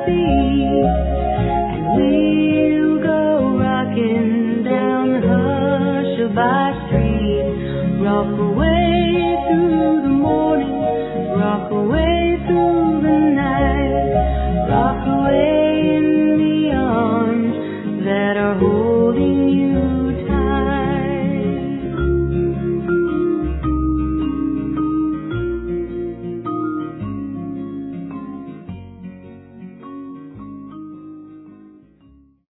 beat, and we'll go rocking down Hushabye Street. Rock away through the morning, rock away through the night, rock away in the arms that are holding